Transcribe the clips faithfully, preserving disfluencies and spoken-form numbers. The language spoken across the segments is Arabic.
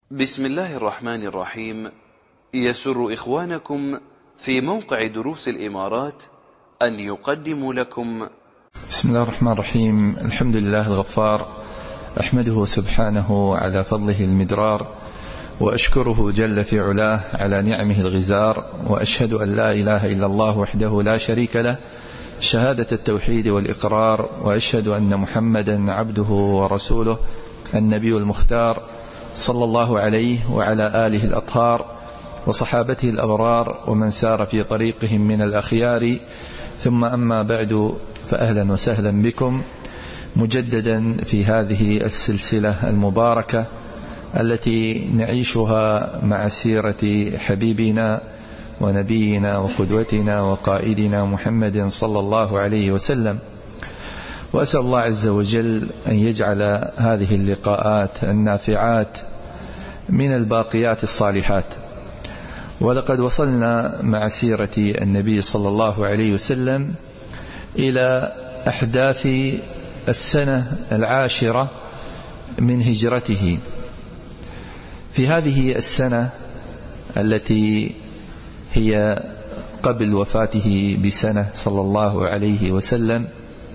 بسم الله الرحمن الرحيم. يسر إخوانكم في موقع دروس الإمارات أن يقدموا لكم بسم الله الرحمن الرحيم. الحمد لله الغفار، أحمده سبحانه على فضله المدرار، وأشكره جل في علاه على نعمه الغزار، وأشهد أن لا إله إلا الله وحده لا شريك له شهادة التوحيد والإقرار، وأشهد أن محمدا عبده ورسوله النبي المختار صلى الله عليه وعلى آله الأطهار وصحابته الأبرار ومن سار في طريقهم من الأخيار. ثم أما بعد، فأهلا وسهلا بكم مجددا في هذه السلسلة المباركة التي نعيشها مع سيرة حبيبنا ونبينا وقدوتنا وقائدنا محمد صلى الله عليه وسلم. وأسأل الله عز وجل أن يجعل هذه اللقاءات النافعات من الباقيات الصالحات. ولقد وصلنا مع سيرة النبي صلى الله عليه وسلم إلى أحداث السنة العاشرة من هجرته. في هذه السنة التي هي قبل وفاته بسنة صلى الله عليه وسلم،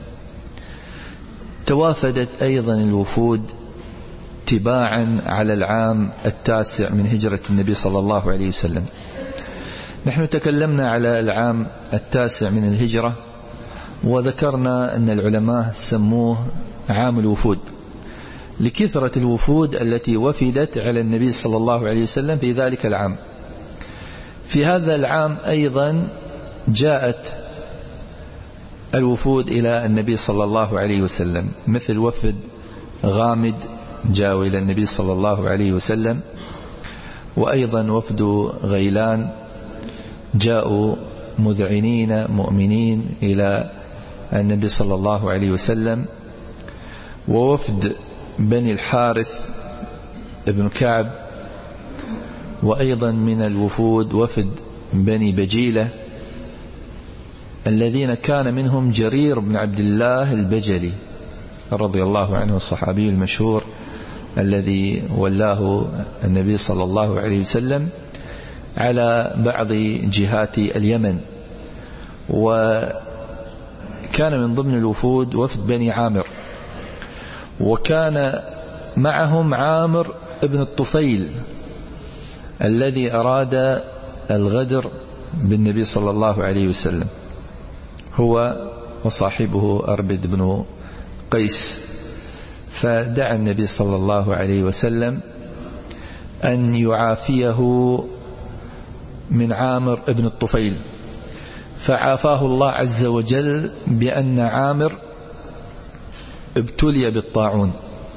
توافدت أيضا الوفود تباعا على العام التاسع من هجرة النبي صلى الله عليه وسلم. نحن تكلمنا على العام التاسع من الهجرة، وذكرنا أن العلماء سموه عام الوفود لكثرة الوفود التي وفدت على النبي صلى الله عليه وسلم في ذلك العام. في هذا العام أيضا جاءت الوفود إلى النبي صلى الله عليه وسلم، مثل وفد غامد جاءوا إلى النبي صلى الله عليه وسلم، وأيضا وفد غيلان جاءوا مذعنين مؤمنين إلى النبي صلى الله عليه وسلم، ووفد بني الحارث ابن كعب، وأيضا من الوفود وفد بني بجيلة الذين كان منهم جرير بن عبد الله البجلي رضي الله عنه، الصحابي المشهور الذي ولاه النبي صلى الله عليه وسلم على بعض جهات اليمن. وكان من ضمن الوفود وفد بني عامر، وكان معهم عامر ابن الطفيل الذي أراد الغدر بالنبي صلى الله عليه وسلم، هو وصاحبه أربد بن قيس. فدعا النبي صلى الله عليه وسلم أن يعافيه من عامر ابن الطفيل، فعافاه الله عز وجل بأن عامر ابتلي بالطاعون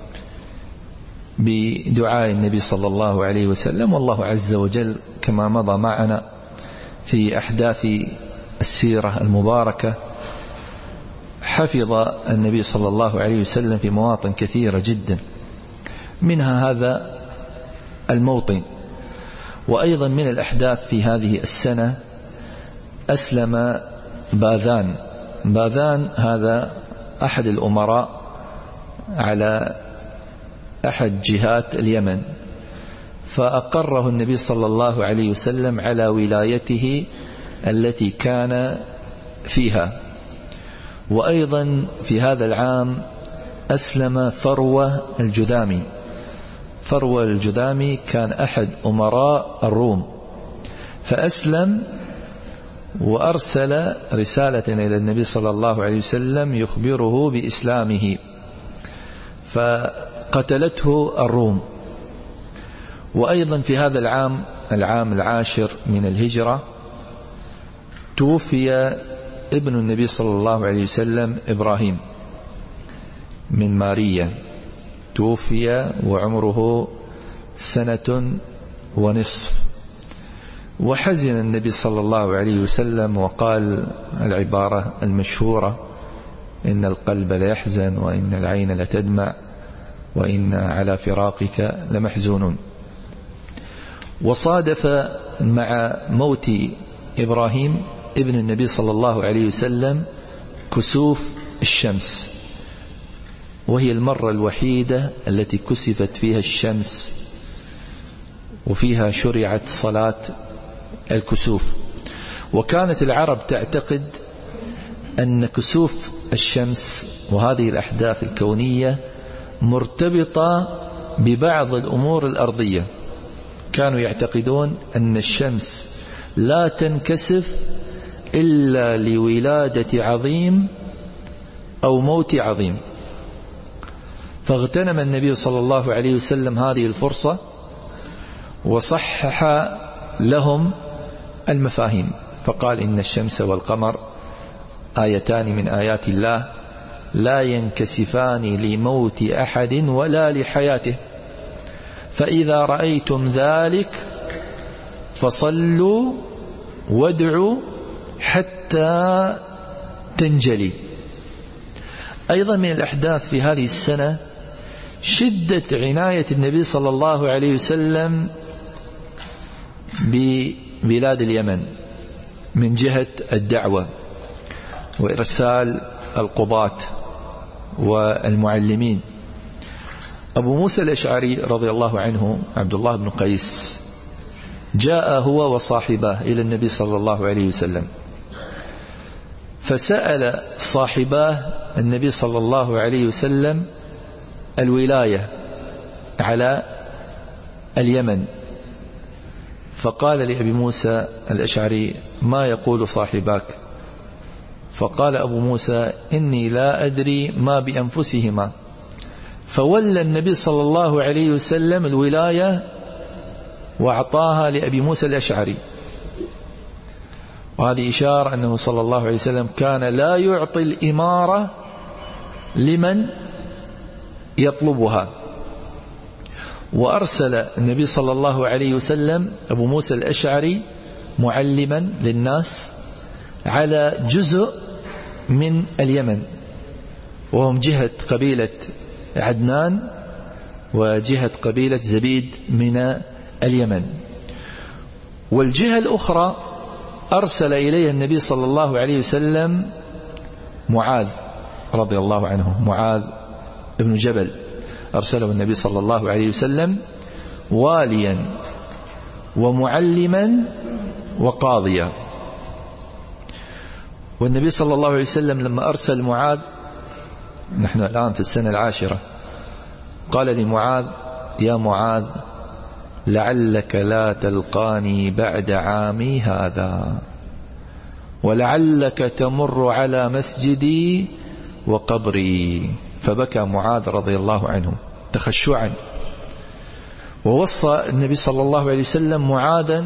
بدعاء النبي صلى الله عليه وسلم. والله عز وجل كما مضى معنا في أحداث السيرة المباركة حفظ النبي صلى الله عليه وسلم في مواطن كثيرة جدا، منها هذا الموطن. وأيضا من الأحداث في هذه السنة أسلم باذان. باذان هذا أحد الأمراء على أحد جهات اليمن، فأقره النبي صلى الله عليه وسلم على ولايته التي كان فيها. وأيضا في هذا العام أسلم فروة الجذامي. فروة الجذامي كان أحد أمراء الروم، فأسلم وأرسل رسالة إلى النبي صلى الله عليه وسلم يخبره بإسلامه، فقتلته الروم. وأيضا في هذا العام العام العاشر من الهجرة توفي ابن النبي صلى الله عليه وسلم إبراهيم من ماريا، توفي وعمره سنة ونصف. وحزن النبي صلى الله عليه وسلم وقال العبارة المشهورة: إن القلب ليحزن وإن العين لتدمع وإن على فراقك لمحزونون. وصادف مع موت إبراهيم ابن النبي صلى الله عليه وسلم كسوف الشمس، وهي المرة الوحيدة التي كسفت فيها الشمس وفيها شرعت صلاة الكسوف. وكانت العرب تعتقد أن كسوف الشمس وهذه الأحداث الكونية مرتبطة ببعض الأمور الأرضية. كانوا يعتقدون أن الشمس لا تنكسف إلا لولادة عظيم أو موت عظيم. فاغتنم النبي صلى الله عليه وسلم هذه الفرصة وصحح لهم المفاهيم، فقال إن الشمس والقمر آيتان من آيات الله لا ينكسفان لموت أحد ولا لحياته، فإذا رأيتم ذلك فصلوا وادعوا حتى تنجلي. أيضا من الأحداث في هذه السنة شدة عناية النبي صلى الله عليه وسلم ببلاد اليمن من جهة الدعوة وإرسال القضاة والمعلمين. أبو موسى الأشعري رضي الله عنه عبد الله بن قيس جاء هو وصاحبه إلى النبي صلى الله عليه وسلم، فسأل صاحباه النبي صلى الله عليه وسلم الولاية على اليمن، فقال لأبي موسى الأشعري ما يقول صاحباك؟ فقال أبو موسى إني لا أدري ما بأنفسهما. فولى النبي صلى الله عليه وسلم الولاية وأعطاها لأبي موسى الأشعري، وهذه إشارة أنه صلى الله عليه وسلم كان لا يعطي الإمارة لمن يطلبها. وأرسل النبي صلى الله عليه وسلم أبو موسى الأشعري معلما للناس على جزء من اليمن، وهم جهة قبيلة عدنان وجهة قبيلة زبيد من اليمن. والجهة الأخرى أرسل إليها النبي صلى الله عليه وسلم معاذ رضي الله عنه، معاذ ابن جبل أرسله النبي صلى الله عليه وسلم واليا ومعلما وقاضيا. والنبي صلى الله عليه وسلم لما أرسل معاذ، نحن الآن في السنة العاشرة، قال لمعاذ يا معاذ لعلك لا تلقاني بعد عامي هذا، ولعلك تمر على مسجدي وقبري. فبكى معاذ رضي الله عنه تخشعا. ووصى النبي صلى الله عليه وسلم معاذا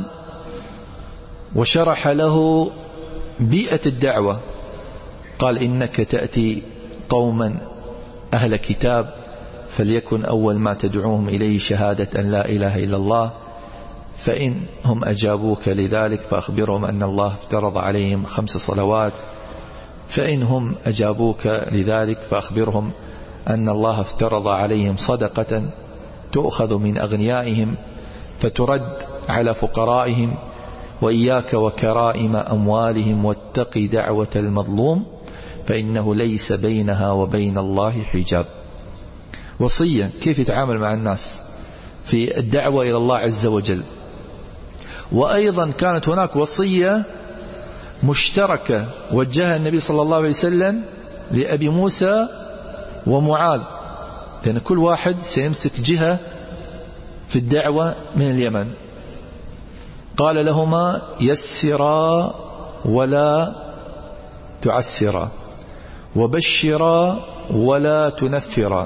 وشرح له بيئة الدعوة، قال إنك تأتي قوما أهل كتاب فليكن أول ما تدعوهم إليه شهادة أن لا إله إلا الله، فإن هم أجابوك لذلك فأخبرهم أن الله افترض عليهم خمس صلوات، فإن هم أجابوك لذلك فأخبرهم أن الله افترض عليهم صدقة تؤخذ من أغنيائهم فترد على فقرائهم، وإياك وكرائم أموالهم واتق دعوة المظلوم فإنه ليس بينها وبين الله حجاب. وصية كيف يتعامل مع الناس في الدعوة إلى الله عز وجل. وأيضا كانت هناك وصية مشتركة وجهها النبي صلى الله عليه وسلم لأبي موسى ومعاذ، لأن كل واحد سيمسك جهة في الدعوة من اليمن. قال لهما يسرا ولا تعسرا، وبشرا ولا تنفرا،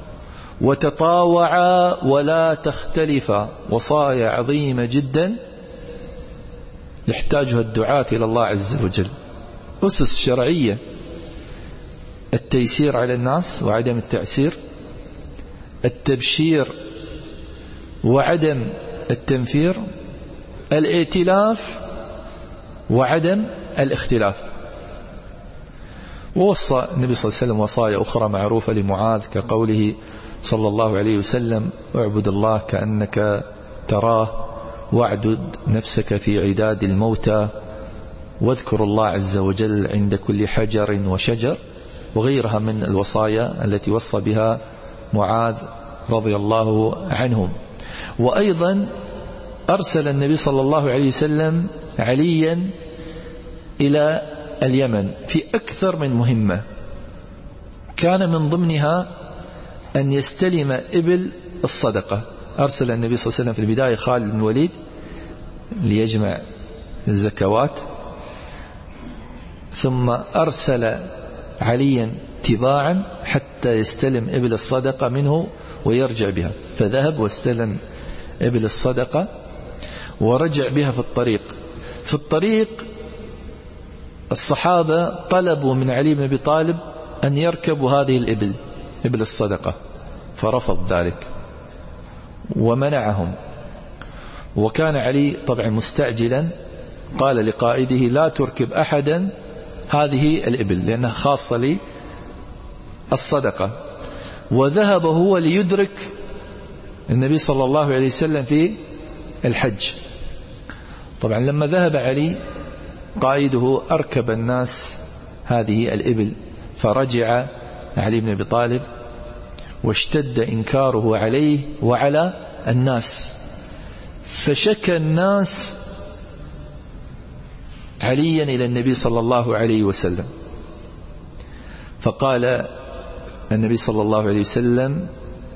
وتطاوعا ولا تختلفا. وصايا عظيمة جدا يحتاجها الدعاة إلى الله عز وجل. أسس شرعية: التيسير على الناس وعدم التعسير، التبشير وعدم التنفير، الائتلاف وعدم الاختلاف. ووصى النبي صلى الله عليه وسلم وصايا أخرى معروفة لمعاذ كقوله صلى الله عليه وسلم: اعبد الله كأنك تراه، واعدد نفسك في عداد الموتى، واذكر الله عز وجل عند كل حجر وشجر، وغيرها من الوصايا التي وصى بها معاذ رضي الله عنهم. وأيضا أرسل النبي صلى الله عليه وسلم عليا إلى اليمن في أكثر من مهمة، كان من ضمنها أن يستلم إبل الصدقة. أرسل النبي صلى الله عليه وسلم في البداية خالد بن الوليد ليجمع الزكوات، ثم أرسل عليا تباعا حتى يستلم إبل الصدقة منه ويرجع بها، فذهب واستلم إبل الصدقة ورجع بها في الطريق. في الطريق الصحابة طلبوا من علي بن أبي طالب أن يركبوا هذه الإبل، إبل الصدقة، فرفض ذلك ومنعهم. وكان علي طبعا مستعجلا، قال لقائده لا تركب أحدا هذه الإبل لأنها خاصة لي الصدقة. وذهب هو ليدرك النبي صلى الله عليه وسلم في الحج. طبعا لما ذهب علي قائده أركب الناس هذه الإبل، فرجع علي بن أبي طالب واشتد إنكاره عليه وعلى الناس، فشكى الناس عليا إلى النبي صلى الله عليه وسلم، فقال النبي صلى الله عليه وسلم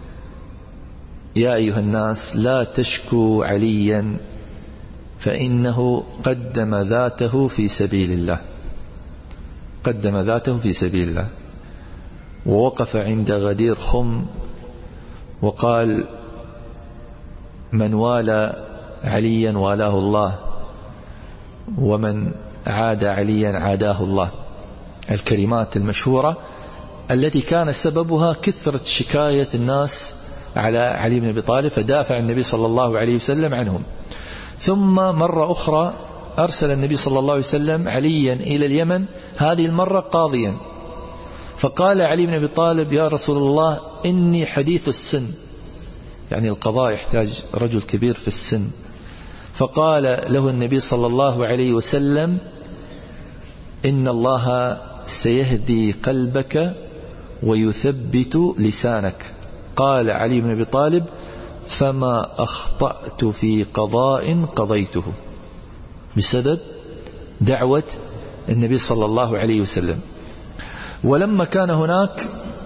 يا أيها الناس لا تشكوا عليا فإنه قدم ذاته في سبيل الله، قدم ذاته في سبيل الله. ووقف عند غدير خم وقال من والى عليا والاه الله، ومن عاد عليا عاداه الله. الكلمات المشهورة التي كان سببها كثرة شكاية الناس على علي بن أبي طالب، فدافع النبي صلى الله عليه وسلم عنهم. ثم مرة أخرى أرسل النبي صلى الله عليه وسلم عليا إلى اليمن، هذه المرة قاضيا، فقال علي بن أبي طالب يا رسول الله إني حديث السن، يعني القضاء يحتاج رجل كبير في السن. فقال له النبي صلى الله عليه وسلم إن الله سيهدي قلبك ويثبت لسانك. قال علي بن أبي طالب فما أخطأت في قضاء قضيته، بسبب دعوة النبي صلى الله عليه وسلم. ولما كان هناك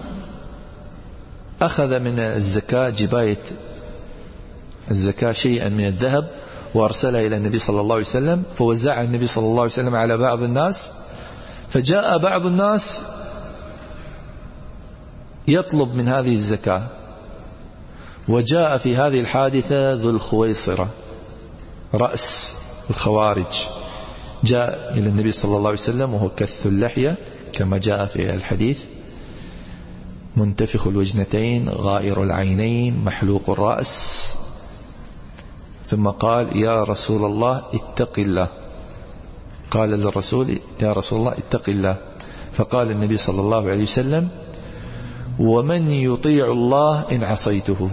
أخذ من الزكاة جباية الزكاة شيئا من الذهب وأرسلها إلى النبي صلى الله عليه وسلم، فوزعها النبي صلى الله عليه وسلم على بعض الناس. فجاء بعض الناس يطلب من هذه الزكاة، وجاء في هذه الحادثة ذو الخويصرة رأس الخوارج، جاء إلى النبي صلى الله عليه وسلم وهو كث اللحية كما جاء في الحديث، منتفخ الوجنتين غائر العينين محلوق الرأس، ثم قال يا رسول الله اتق الله. قال للرسول يا رسول الله اتق الله. فقال النبي صلى الله عليه وسلم ومن يطيع الله إن عصيته.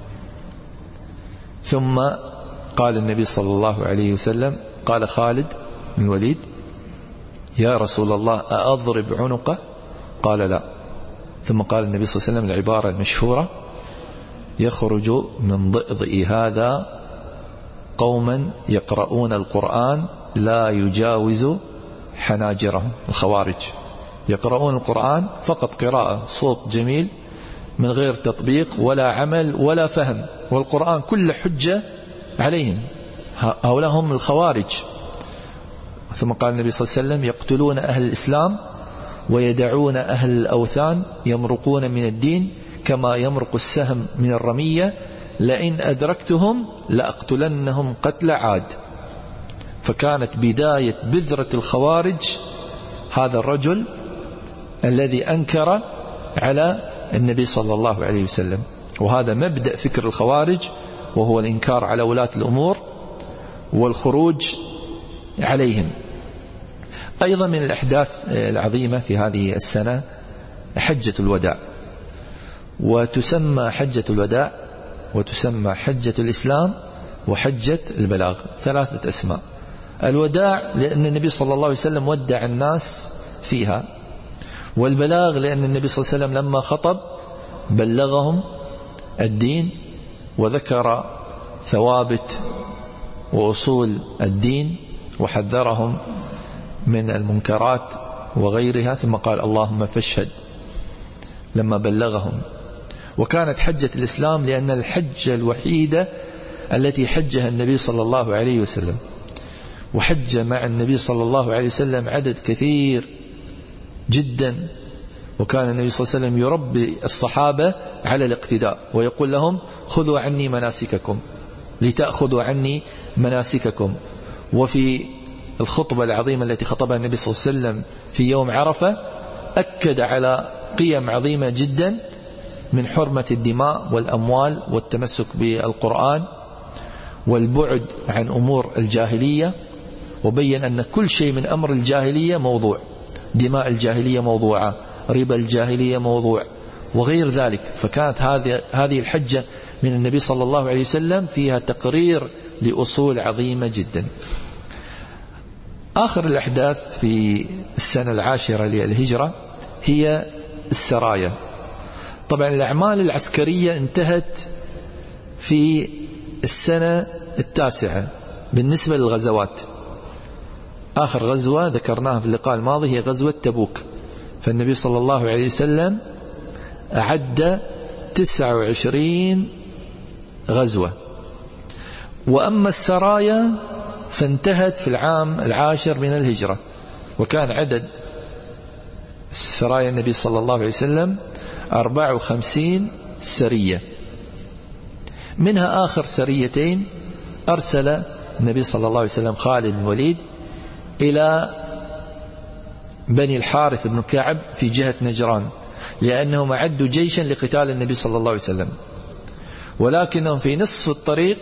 ثم قال النبي صلى الله عليه وسلم قال خالد بن الوليد يا رسول الله أضرب عنقه؟ قال لا. ثم قال النبي صلى الله عليه وسلم العبارة المشهورة يخرج من ضئضئ هذا قوما يقرؤون القرآن لا يجاوز حناجرهم. الخوارج يقرؤون القرآن فقط قراءة، صوت جميل من غير تطبيق ولا عمل ولا فهم، والقرآن كل حجة عليهم، هؤلاء هم الخوارج. ثم قال النبي صلى الله عليه وسلم يقتلون أهل الإسلام ويدعون أهل الأوثان، يمرقون من الدين كما يمرق السهم من الرمية، لئن أدركتهم لأقتلنهم قتل عاد. فكانت بداية بذرة الخوارج هذا الرجل الذي أنكر على النبي صلى الله عليه وسلم، وهذا مبدأ فكر الخوارج، وهو الإنكار على ولاة الأمور والخروج عليهم. أيضا من الأحداث العظيمة في هذه السنة حجة الوداع، وتسمى حجة الوداع وتسمى حجة الإسلام وحجة البلاغ، ثلاثة أسماء. الوداع لأن النبي صلى الله عليه وسلم ودع الناس فيها، والبلاغ لأن النبي صلى الله عليه وسلم لما خطب بلغهم الدين وذكر ثوابت وأصول الدين، وحذرهم من المنكرات وغيرها، ثم قال اللهم فاشهد لما بلغهم. وكانت حجة الإسلام لأن الحجة الوحيدة التي حجها النبي صلى الله عليه وسلم، وحج مع النبي صلى الله عليه وسلم عدد كثير جدا، وكان النبي صلى الله عليه وسلم يربي الصحابة على الاقتداء ويقول لهم خذوا عني مناسككم لتأخذوا عني مناسككم. وفي الخطبة العظيمة التي خطبها النبي صلى الله عليه وسلم في يوم عرفة أكد على قيم عظيمة جدا من حرمة الدماء والأموال والتمسك بالقرآن والبعد عن أمور الجاهلية، وبين أن كل شيء من أمر الجاهلية موضوع، دماء الجاهلية موضوعة، ربا الجاهلية موضوع، وغير ذلك. فكانت هذه هذه الحجة من النبي صلى الله عليه وسلم فيها تقرير لأصول عظيمة جدا. آخر الأحداث في السنة العاشرة للهجرة هي السرايا. طبعا الأعمال العسكرية انتهت في السنة التاسعة بالنسبة للغزوات. آخر غزوة ذكرناها في اللقاء الماضي هي غزوة تبوك، فالنبي صلى الله عليه وسلم أعد تسعة وعشرين غزوة. وأما السرايا فانتهت في العام العاشر من الهجرة، وكان عدد سرايا النبي صلى الله عليه وسلم أربعة وخمسين سرية، منها آخر سريتين أرسل النبي صلى الله عليه وسلم خالد بن الوليد إلى بني الحارث بن كعب في جهة نجران، لأنهم أعدوا جيشا لقتال النبي صلى الله عليه وسلم، ولكنهم في نصف الطريق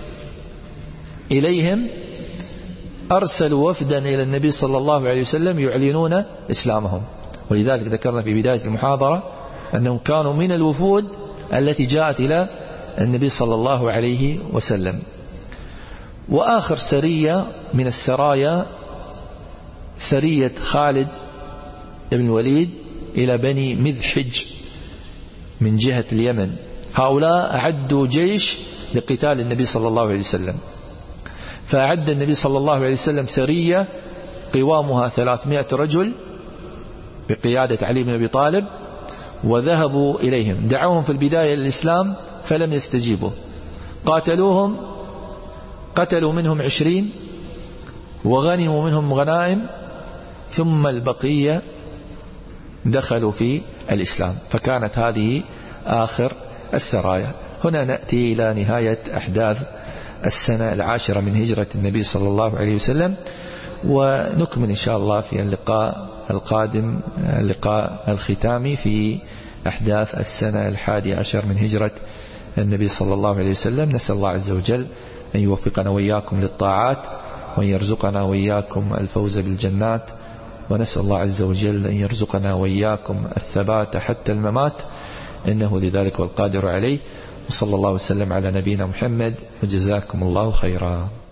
إليهم أرسلوا وفدا إلى النبي صلى الله عليه وسلم يعلنون إسلامهم. ولذلك ذكرنا في بداية المحاضرة أنهم كانوا من الوفود التي جاءت إلى النبي صلى الله عليه وسلم. وآخر سرية من السرايا سرية خالد بن الوليد إلى بني مذحج من جهة اليمن، هؤلاء أعدوا جيش لقتال النبي صلى الله عليه وسلم، فأعد النبي صلى الله عليه وسلم سرية قوامها ثلاثمائة رجل بقيادة علي بن أبي طالب، وذهبوا إليهم، دعوهم في البداية للإسلام فلم يستجيبوا، قاتلوهم، قتلوا منهم عشرين وغنموا منهم غنائم، ثم البقية دخلوا في الإسلام. فكانت هذه آخر السرايا. هنا نأتي إلى نهاية أحداث السنة العاشرة من هجرة النبي صلى الله عليه وسلم، ونكمل إن شاء الله في اللقاء القادم اللقاء الختامي في أحداث السنة الحادي عشر من هجرة النبي صلى الله عليه وسلم. نسأل الله عز وجل أن يوفقنا وإياكم للطاعات، وأن يرزقنا وإياكم الفوز بالجنات، ونسأل الله عز وجل أن يرزقنا وإياكم الثبات حتى الممات، إنه لذلك والقادر عليه. وصلى الله وسلم على نبينا محمد، وجزاكم الله خيرا.